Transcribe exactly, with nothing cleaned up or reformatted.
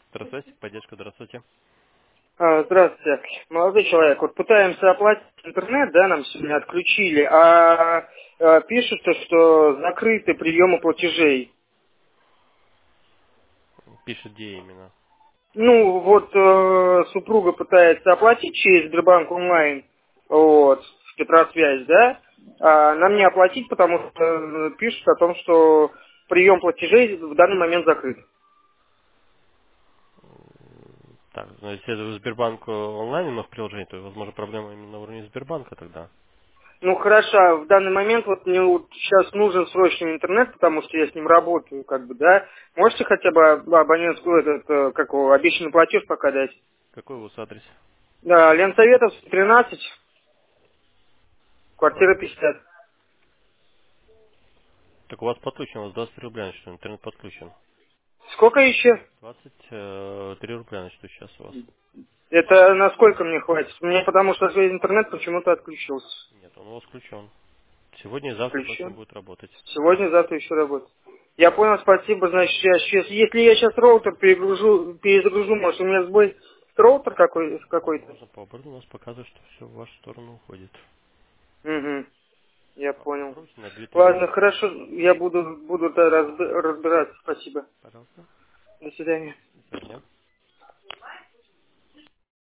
Здравствуйте, поддержка, здравствуйте. А, Здравствуйте, молодой человек. Вот пытаемся оплатить интернет, да, нам сегодня отключили, а, а, пишется, что закрыты приемы платежей. Пишет где именно? Ну, вот э, супруга пытается оплатить через Сбербанк онлайн, вот, в Петросвязь, да, а нам не оплатить, потому что э, пишут о том, что прием платежей в данный момент закрыт. Так, ну если это в Сбербанк э, онлайн, но в приложении, то, возможно, проблема именно на уровне Сбербанка тогда. Ну хорошо, а в данный момент вот мне вот сейчас нужен срочный интернет, потому что я с ним работаю, как бы, да. Можете хотя бы аб- абонентскую этот, э, как его, обещанный платеж пока дать? Какой у вас адрес? Да, Ленсоветов тринадцать, квартира пятьдесят. Так у вас подключен, у вас двадцать три рубля на счету, интернет подключен. Сколько еще? двадцать три рубля на счету сейчас у вас. Это насколько мне хватит? Мне потому что свой интернет почему-то отключился. Нет, он у вас включен. Сегодня и завтра точно Включен. будет работать. Сегодня, завтра еще работает. Я понял, спасибо, значит, я сейчас, если я сейчас роутер перегружу, перезагружу, может, у меня сбой роутер какой, какой-то? Возможно, по оборону у нас показывает, что все в вашу сторону уходит. Угу. Я А, понял. Попробуйте на две-три Ладно, минуты хорошо, подождать. я буду, буду да, разби- разбираться. Спасибо. Пожалуйста. До свидания. До свидания.